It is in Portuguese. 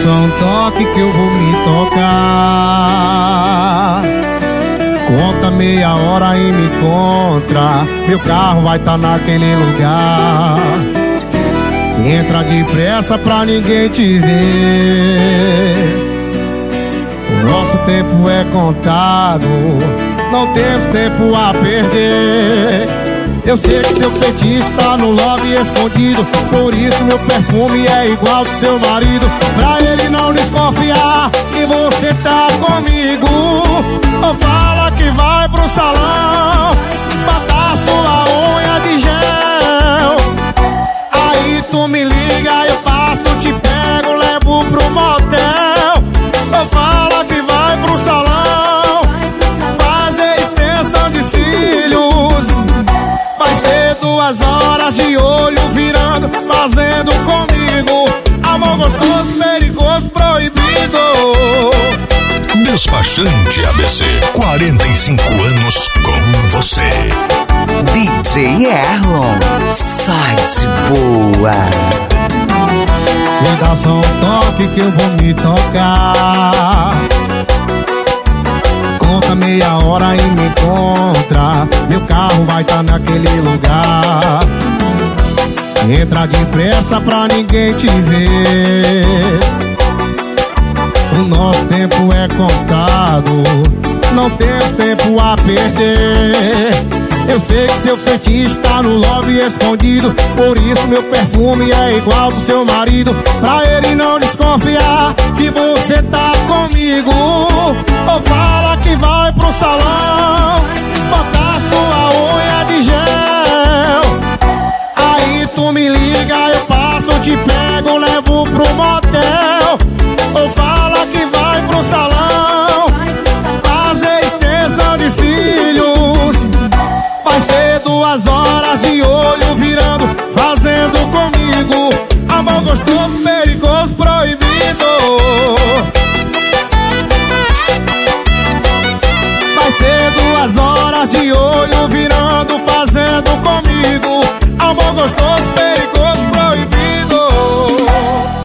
só um toque que eu vou me tocar. Conta meia hora e me encontra. Meu carro vai tá naquele lugar. Entra depressa pra ninguém te ver. O nosso tempo é contado, não temos tempo a perder. Eu sei que seu feitiço tá no lobby escondido, por isso meu perfume é igual do seu marido. Pra ele não desconfiar que você tá comigo, ou fala que vai pro salão botar sua unha de gel. Aí tu me liga, eu passo, te pego, levo pro motel. Ou fala que vai pro salão fazer extensão de cílios. Vai ser 2 horas de olho virando, fazendo comigo amor gostoso, perigoso, proibido. Despachante ABC, 45 anos com você. DJ Erlon, sai de boa. Me dá só um toque que eu vou me tocar. Conta meia hora e me encontra. Meu carro vai tá naquele lugar. Entra depressa pra ninguém te ver. O nosso tempo é contado, não temos tempo a perder. Eu sei que seu feitiço tá no lobby escondido, por isso meu perfume é igual do seu marido. Pra ele não desconfiar que você tá comigo, ou fala que vai pro salão botar sua unha de gel. Aí tu me liga, eu passo, te pego, levo pro motel. Ou fala que vai pro salão